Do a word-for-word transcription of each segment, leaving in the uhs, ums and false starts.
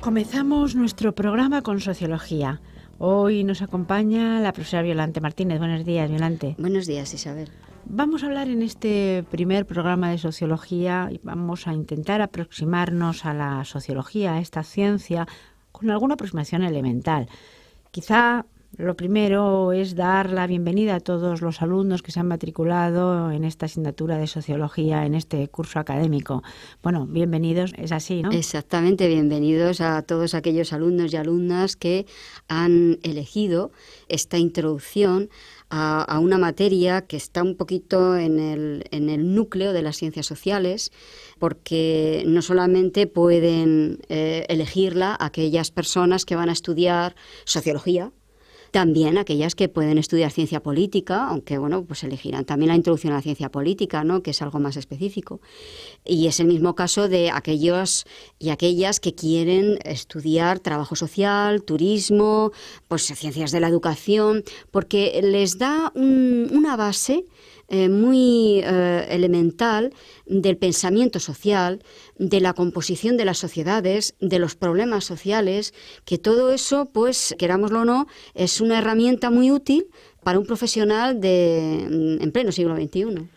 Comenzamos nuestro programa con sociología. Hoy nos acompaña la profesora Violante Martínez. Buenos días, Violante. Buenos días, Isabel. Vamos a hablar en este primer programa de sociología y vamos a intentar aproximarnos a la sociología, a esta ciencia, con alguna aproximación elemental. Quizá lo primero es dar la bienvenida a todos los alumnos que se han matriculado en esta asignatura de sociología, en este curso académico. Bueno, bienvenidos, es así, ¿no? Exactamente, bienvenidos a todos aquellos alumnos y alumnas que han elegido esta introducción a, a una materia que está un poquito en el, en el núcleo de las ciencias sociales, porque no solamente pueden eh, elegirla aquellas personas que van a estudiar sociología, también aquellas que pueden estudiar ciencia política, aunque bueno, pues elegirán también la introducción a la ciencia política, ¿no?, que es algo más específico. Y es el mismo caso de aquellos y aquellas que quieren estudiar trabajo social, turismo, pues ciencias de la educación, porque les da un, una base Eh, muy eh, elemental del pensamiento social, de la composición de las sociedades, de los problemas sociales, que todo eso, pues, querámoslo o no, es una herramienta muy útil para un profesional de, en pleno siglo veintiuno.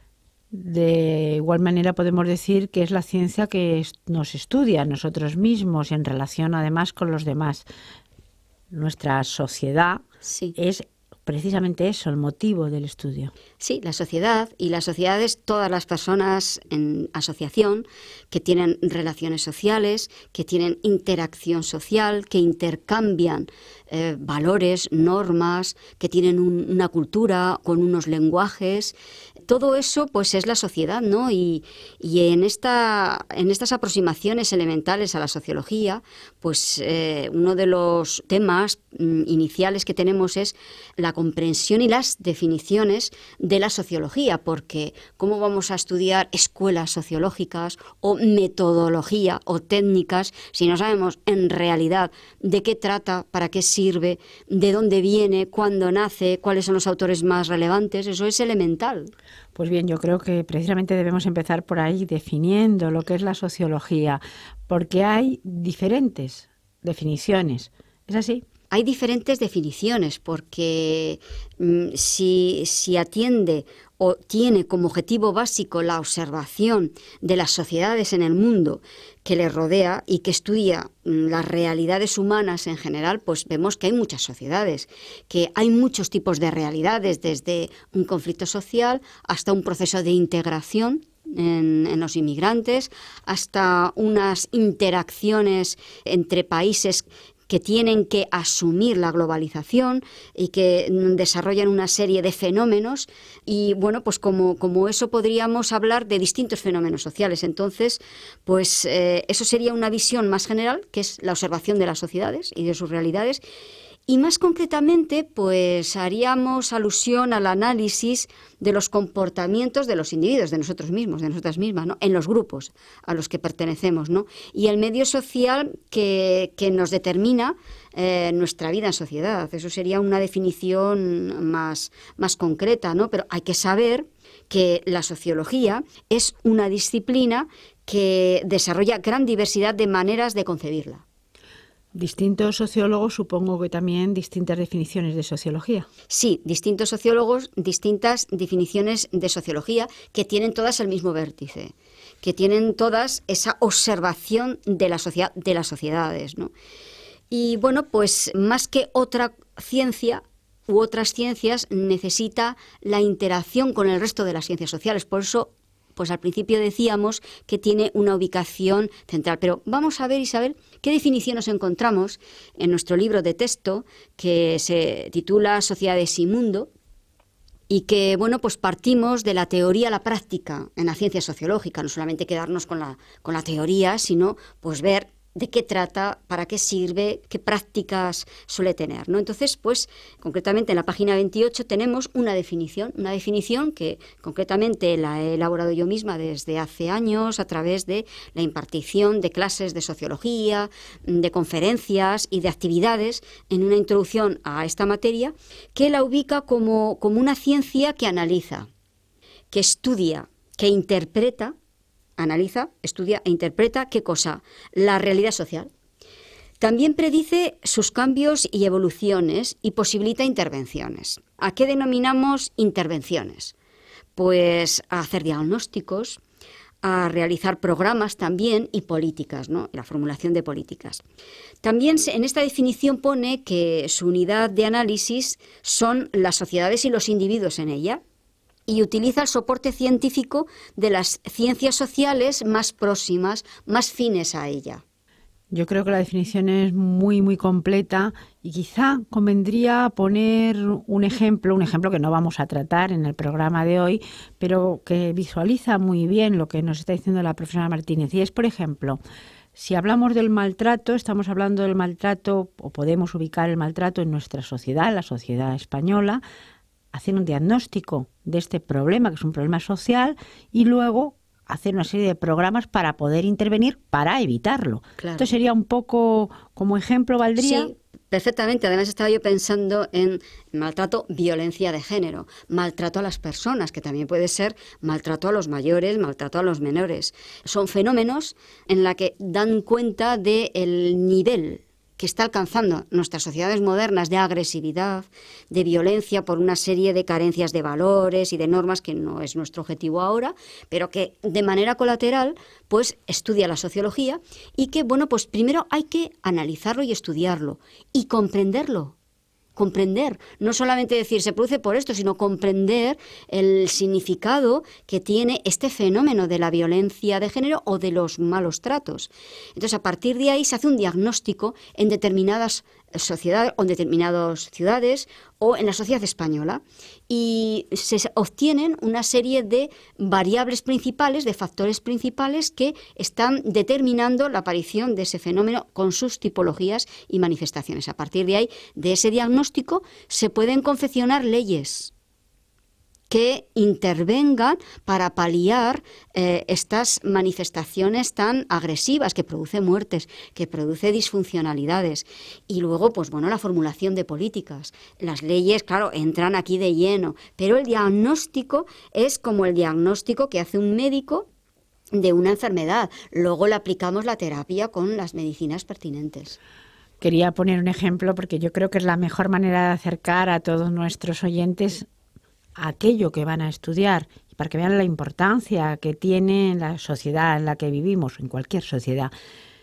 De igual manera podemos decir que es la ciencia que nos estudia a nosotros mismos en relación además con los demás. Nuestra sociedad Sí. es precisamente eso, el motivo del estudio. Sí, la sociedad, y las sociedades, todas las personas en asociación que tienen relaciones sociales, que tienen interacción social, que intercambian eh, valores, normas, que tienen un, una cultura con unos lenguajes. Todo eso pues es la sociedad, ¿no? Y, y en, esta, en estas aproximaciones elementales a la sociología, pues eh, uno de los temas mm, iniciales que tenemos es la comprensión y las definiciones de la sociología, porque ¿cómo vamos a estudiar escuelas sociológicas o metodología o técnicas si no sabemos en realidad de qué trata, para qué sirve, de dónde viene, cuándo nace, cuáles son los autores más relevantes? Eso es elemental. Pues bien, yo creo que precisamente debemos empezar por ahí, definiendo lo que es la sociología, porque hay diferentes definiciones. ¿Es así? Hay diferentes definiciones porque mmm, si, si atiende o tiene como objetivo básico la observación de las sociedades en el mundo que le rodea y que estudia mmm, las realidades humanas en general, pues vemos que hay muchas sociedades, que hay muchos tipos de realidades, desde un conflicto social hasta un proceso de integración En, en los inmigrantes, hasta unas interacciones entre países que tienen que asumir la globalización y que desarrollan una serie de fenómenos, y bueno, pues como, como eso podríamos hablar de distintos fenómenos sociales. Entonces, pues eh, eso sería una visión más general, que es la observación de las sociedades y de sus realidades. Y más concretamente, pues haríamos alusión al análisis de los comportamientos de los individuos, de nosotros mismos, de nosotras mismas, ¿no?, en los grupos a los que pertenecemos, ¿no?, y el medio social que, que nos determina eh, nuestra vida en sociedad. Eso sería una definición más, más concreta, ¿no? Pero hay que saber que la sociología es una disciplina que desarrolla gran diversidad de maneras de concebirla. Distintos sociólogos, supongo que también distintas definiciones de sociología. Sí, distintos sociólogos, distintas definiciones de sociología que tienen todas el mismo vértice, que tienen todas esa observación de la sociedad, de las sociedades, ¿no? Y bueno, pues más que otra ciencia u otras ciencias, necesita la interacción con el resto de las ciencias sociales. Por eso, pues al principio decíamos que tiene una ubicación central. Pero vamos a ver, Isabel, qué definición nos encontramos en nuestro libro de texto, que se titula Sociedades y Mundo, y que, bueno, pues partimos de la teoría a la práctica en la ciencia sociológica, no solamente quedarnos con la, con la teoría, sino pues ver de qué trata, para qué sirve, qué prácticas suele tener, ¿no? Entonces, pues, concretamente en la página veintiocho tenemos una definición, una definición que concretamente la he elaborado yo misma desde hace años a través de la impartición de clases de sociología, de conferencias y de actividades en una introducción a esta materia, que la ubica como, como una ciencia que analiza, que estudia, que interpreta, analiza, estudia e interpreta, ¿qué cosa? La realidad social. También predice sus cambios y evoluciones y posibilita intervenciones. ¿A qué denominamos intervenciones? Pues a hacer diagnósticos, a realizar programas también y políticas, ¿no? La formulación de políticas. También en esta definición pone que su unidad de análisis son las sociedades y los individuos en ella, y utiliza el soporte científico de las ciencias sociales más próximas, más fines a ella. Yo creo que la definición es muy, muy completa y quizá convendría poner un ejemplo, un ejemplo que no vamos a tratar en el programa de hoy, pero que visualiza muy bien lo que nos está diciendo la profesora Martínez. Y es, por ejemplo, si hablamos del maltrato, estamos hablando del maltrato, o podemos ubicar el maltrato en nuestra sociedad, en la sociedad española, hacer un diagnóstico de este problema, que es un problema social, y luego hacer una serie de programas para poder intervenir para evitarlo. Claro. Esto sería un poco como ejemplo, ¿valdría? Sí, perfectamente. Además estaba yo pensando en maltrato, violencia de género, maltrato a las personas, que también puede ser maltrato a los mayores, maltrato a los menores. Son fenómenos en los que dan cuenta del nivel que está alcanzando nuestras sociedades modernas de agresividad, de violencia por una serie de carencias de valores y de normas que no es nuestro objetivo ahora, pero que de manera colateral pues estudia la sociología y que, bueno, pues primero hay que analizarlo y estudiarlo y comprenderlo. Comprender, no solamente decir se produce por esto, sino comprender el significado que tiene este fenómeno de la violencia de género o de los malos tratos. Entonces, a partir de ahí se hace un diagnóstico en determinadas sociedades o en determinadas ciudades o en la sociedad española y se obtienen una serie de variables principales, de factores principales que están determinando la aparición de ese fenómeno con sus tipologías y manifestaciones. A partir de ahí, de ese diagnóstico, se pueden confeccionar leyes que intervengan para paliar eh, estas manifestaciones tan agresivas que produce muertes, que produce disfuncionalidades. Y luego, pues bueno, la formulación de políticas. Las leyes, claro, entran aquí de lleno, pero el diagnóstico es como el diagnóstico que hace un médico de una enfermedad. Luego le aplicamos la terapia con las medicinas pertinentes. Quería poner un ejemplo porque yo creo que es la mejor manera de acercar a todos nuestros oyentes aquello que van a estudiar y para que vean la importancia que tiene en la sociedad en la que vivimos, en cualquier sociedad.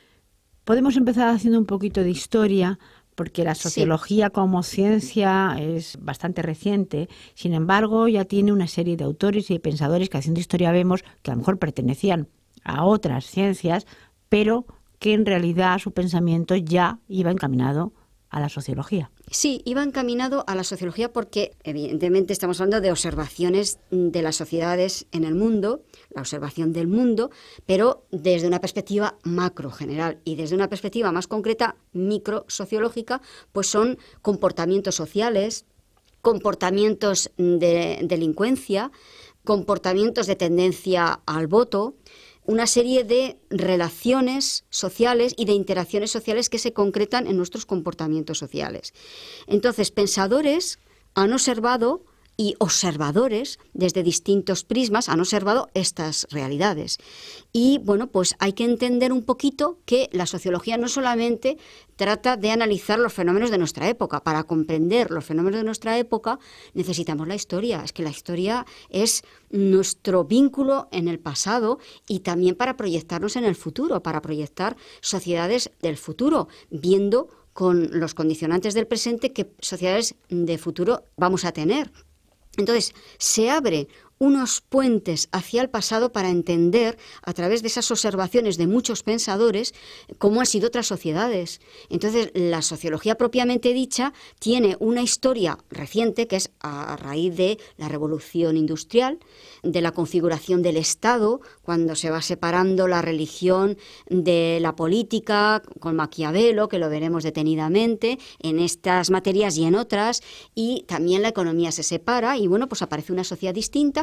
Podemos empezar haciendo un poquito de historia, porque la sociología sí. como ciencia es bastante reciente, sin embargo ya tiene una serie de autores y de pensadores que haciendo historia vemos que a lo mejor pertenecían a otras ciencias, pero que en realidad su pensamiento ya iba encaminado a la sociología. Sí, iba encaminado a la sociología porque evidentemente estamos hablando de observaciones de las sociedades en el mundo, la observación del mundo, pero desde una perspectiva macro general y desde una perspectiva más concreta, microsociológica, pues son comportamientos sociales, comportamientos de delincuencia, comportamientos de tendencia al voto, una serie de relaciones sociales y de interacciones sociales que se concretan en nuestros comportamientos sociales. Entonces, pensadores han observado y observadores desde distintos prismas han observado estas realidades. Y bueno, pues hay que entender un poquito que la sociología no solamente trata de analizar los fenómenos de nuestra época. Para comprender los fenómenos de nuestra época necesitamos la historia. Es que la historia es nuestro vínculo en el pasado y también para proyectarnos en el futuro, para proyectar sociedades del futuro, viendo con los condicionantes del presente qué sociedades de futuro vamos a tener. Entonces, se abre unos puentes hacia el pasado para entender, a través de esas observaciones de muchos pensadores, cómo han sido otras sociedades. Entonces, la sociología propiamente dicha tiene una historia reciente, que es a raíz de la revolución industrial, de la configuración del Estado, cuando se va separando la religión de la política, con Maquiavelo, que lo veremos detenidamente, en estas materias y en otras, y también la economía se separa, y bueno, pues aparece una sociedad distinta,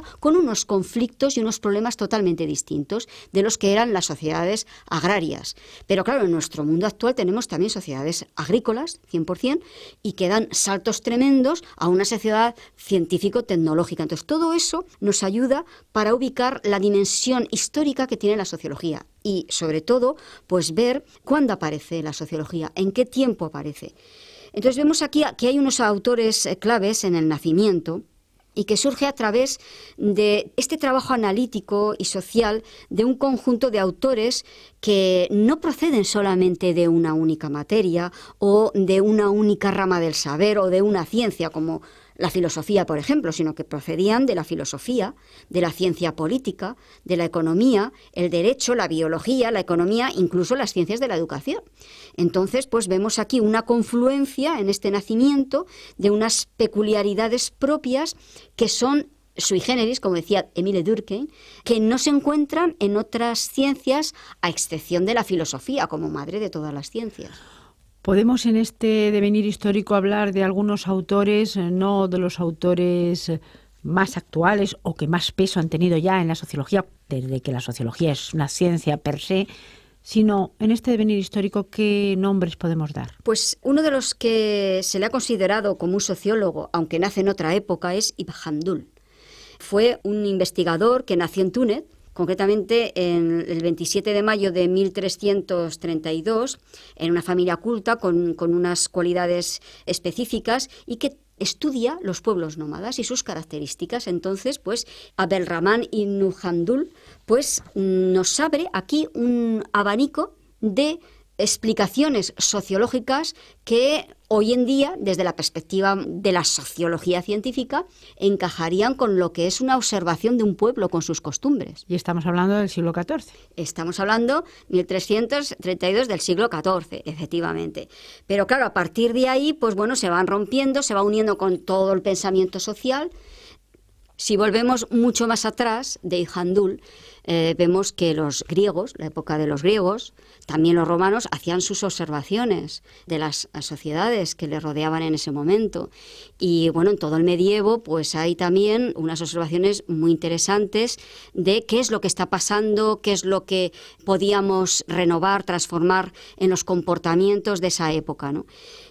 con unos conflictos y unos problemas totalmente distintos de los que eran las sociedades agrarias. Pero claro, en nuestro mundo actual tenemos también sociedades agrícolas, cien por ciento, y que dan saltos tremendos a una sociedad científico-tecnológica. Entonces, todo eso nos ayuda para ubicar la dimensión histórica que tiene la sociología y, sobre todo, pues ver cuándo aparece la sociología, en qué tiempo aparece. Entonces vemos aquí que hay unos autores claves en el nacimiento y que surge a través de este trabajo analítico y social de un conjunto de autores que no proceden solamente de una única materia o de una única rama del saber o de una ciencia como la filosofía, por ejemplo, sino que procedían de la filosofía, de la ciencia política, de la economía, el derecho, la biología, la economía, incluso las ciencias de la educación. Entonces, pues vemos aquí una confluencia en este nacimiento de unas peculiaridades propias que son sui generis, como decía Émile Durkheim, que no se encuentran en otras ciencias a excepción de la filosofía como madre de todas las ciencias. ¿Podemos en este devenir histórico hablar de algunos autores, no de los autores más actuales o que más peso han tenido ya en la sociología, desde que la sociología es una ciencia per se, sino en este devenir histórico, qué nombres podemos dar? Pues uno de los que se le ha considerado como un sociólogo, aunque nace en otra época, es Ibn Khaldun. Fue un investigador que nació en Túnez, concretamente en el veintisiete de mayo de mil trescientos treinta y dos, en una familia culta con, con unas cualidades específicas y que estudia los pueblos nómadas y sus características. Entonces, pues, Abdelrahman Ibn Khaldun, pues, nos abre aquí un abanico de explicaciones sociológicas que hoy en día, desde la perspectiva de la sociología científica, encajarían con lo que es una observación de un pueblo con sus costumbres. Y estamos hablando del siglo catorce. Estamos hablando mil trescientos treinta y dos del siglo catorce, efectivamente. Pero claro, a partir de ahí, pues bueno, se van rompiendo, se va uniendo con todo el pensamiento social. Si volvemos mucho más atrás de Ibn Khaldun, eh, vemos que los griegos, la época de los griegos, también los romanos, hacían sus observaciones de las sociedades que les rodeaban en ese momento. Y bueno, en todo el medievo, pues hay también unas observaciones muy interesantes de qué es lo que está pasando, qué es lo que podíamos renovar, transformar en los comportamientos de esa época, ¿no?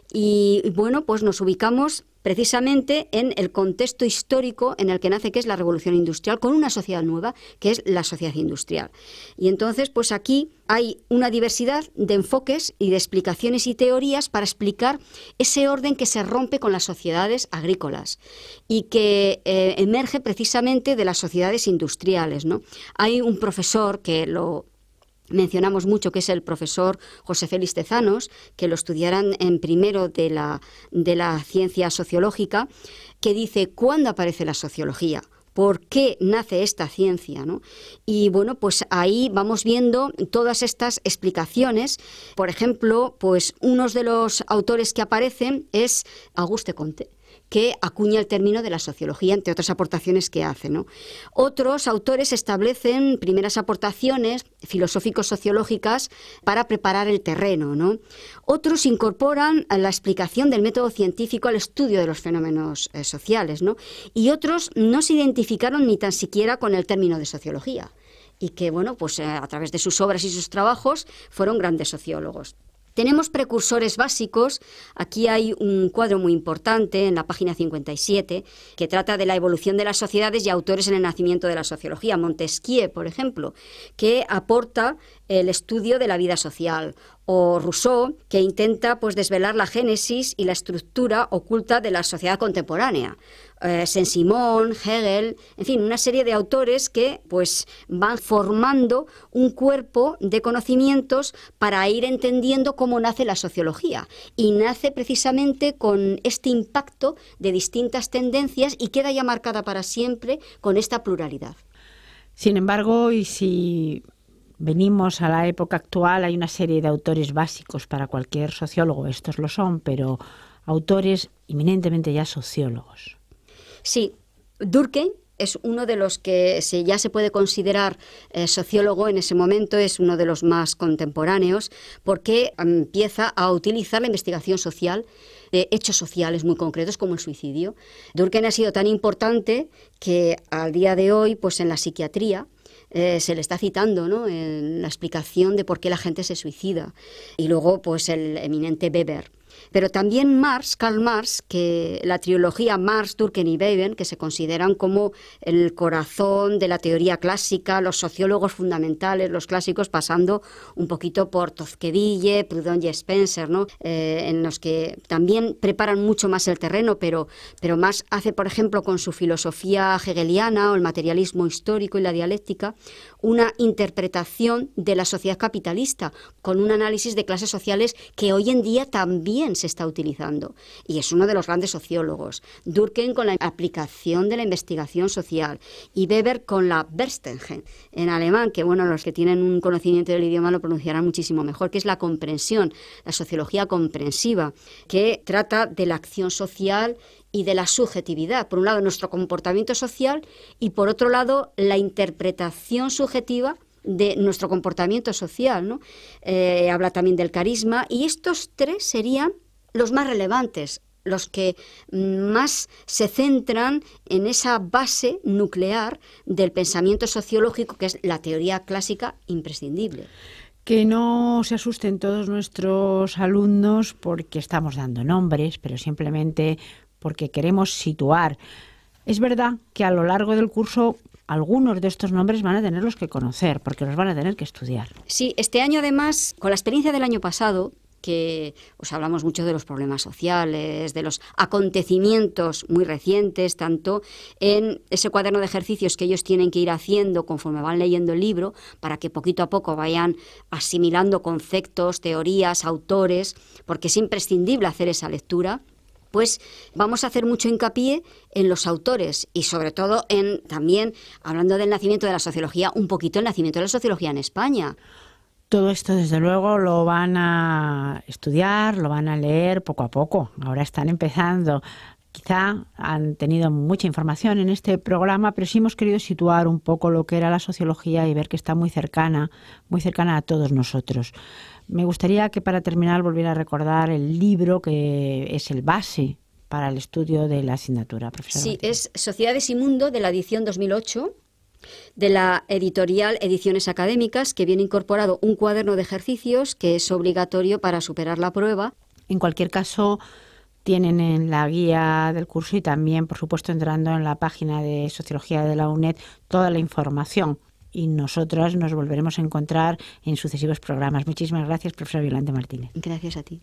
Y bueno, pues nos ubicamos precisamente en el contexto histórico en el que nace, que es la Revolución Industrial, con una sociedad nueva, que es la sociedad industrial. Y entonces, pues aquí hay una diversidad de enfoques y de explicaciones y teorías para explicar ese orden que se rompe con las sociedades agrícolas y que eh, emerge precisamente de las sociedades industriales, ¿no? Hay un profesor que lo mencionamos mucho, que es el profesor José Félix Tezanos, que lo estudiarán en primero de la, de la ciencia sociológica, que dice, ¿cuándo aparece la sociología? ¿Por qué nace esta ciencia, ¿no? Y bueno, pues ahí vamos viendo todas estas explicaciones. Por ejemplo, pues uno de los autores que aparecen es Auguste Comte, que acuña el término de la sociología, entre otras aportaciones que hace, ¿no? Otros autores establecen primeras aportaciones filosófico-sociológicas para preparar el terreno, ¿no? Otros incorporan la explicación del método científico al estudio de los fenómenos eh, sociales, ¿no? Y otros no se identificaron ni tan siquiera con el término de sociología y que, bueno, pues eh, a través de sus obras y sus trabajos fueron grandes sociólogos. Tenemos precursores básicos. Aquí hay un cuadro muy importante en la página cincuenta y siete que trata de la evolución de las sociedades y autores en el nacimiento de la sociología. Montesquieu, por ejemplo, que aporta el estudio de la vida social, o Rousseau, que intenta pues desvelar la génesis y la estructura oculta de la sociedad contemporánea. Eh, Saint-Simon, Hegel, en fin, una serie de autores que pues van formando un cuerpo de conocimientos para ir entendiendo cómo nace la sociología. Y nace precisamente con este impacto de distintas tendencias y queda ya marcada para siempre con esta pluralidad. Sin embargo, y si venimos a la época actual, hay una serie de autores básicos para cualquier sociólogo, estos lo son, pero autores eminentemente ya sociólogos. Sí, Durkheim es uno de los que se, ya se puede considerar eh, sociólogo en ese momento, es uno de los más contemporáneos, porque empieza a utilizar la investigación social de hechos sociales muy concretos como el suicidio. Durkheim ha sido tan importante que al día de hoy, pues en la psiquiatría, Eh, se le está citando, ¿no?, en la explicación de por qué la gente se suicida. Y luego, pues, el eminente Weber. Pero también Marx, Karl Marx, que la trilogía Marx, Durkheim y Weber, que se consideran como el corazón de la teoría clásica, los sociólogos fundamentales, los clásicos, pasando un poquito por Tocqueville, Proudhon y Spencer, ¿no?, eh, en los que también preparan mucho más el terreno, pero, pero Marx hace, por ejemplo, con su filosofía hegeliana o el materialismo histórico y la dialéctica, una interpretación de la sociedad capitalista, con un análisis de clases sociales que hoy en día también se está utilizando, y es uno de los grandes sociólogos. Durkheim con la aplicación de la investigación social y Weber con la Verstehen en alemán, que bueno, los que tienen un conocimiento del idioma lo pronunciarán muchísimo mejor, que es la comprensión, la sociología comprensiva, que trata de la acción social y de la subjetividad, por un lado nuestro comportamiento social y por otro lado la interpretación subjetiva de nuestro comportamiento social, ¿no? Eh, habla también del carisma, y estos tres serían los más relevantes, los que más se centran en esa base nuclear del pensamiento sociológico, que es la teoría clásica imprescindible. Que no se asusten todos nuestros alumnos porque estamos dando nombres, pero simplemente porque queremos situar. Es verdad que a lo largo del curso algunos de estos nombres van a tenerlos que conocer, porque los van a tener que estudiar. Sí, este año además, con la experiencia del año pasado, que os hablamos mucho de los problemas sociales, de los acontecimientos muy recientes, tanto en ese cuaderno de ejercicios que ellos tienen que ir haciendo conforme van leyendo el libro, para que poquito a poco vayan asimilando conceptos, teorías, autores, porque es imprescindible hacer esa lectura. Pues vamos a hacer mucho hincapié en los autores y sobre todo en también, hablando del nacimiento de la sociología, un poquito el nacimiento de la sociología en España. Todo esto, desde luego, lo van a estudiar, lo van a leer poco a poco. Ahora están empezando. Quizá han tenido mucha información en este programa, pero sí hemos querido situar un poco lo que era la sociología y ver que está muy cercana, muy cercana a todos nosotros. Me gustaría que para terminar volviera a recordar el libro que es el base para el estudio de la asignatura, profesora. Sí, Martínez. es Sociedades y Mundo, de la edición dos mil ocho, de la editorial Ediciones Académicas, que viene incorporado un cuaderno de ejercicios que es obligatorio para superar la prueba. En cualquier caso, tienen en la guía del curso y también, por supuesto, entrando en la página de Sociología de la UNED, toda la información. Y nosotros nos volveremos a encontrar en sucesivos programas. Muchísimas gracias, profesora Violante Martínez. Gracias a ti.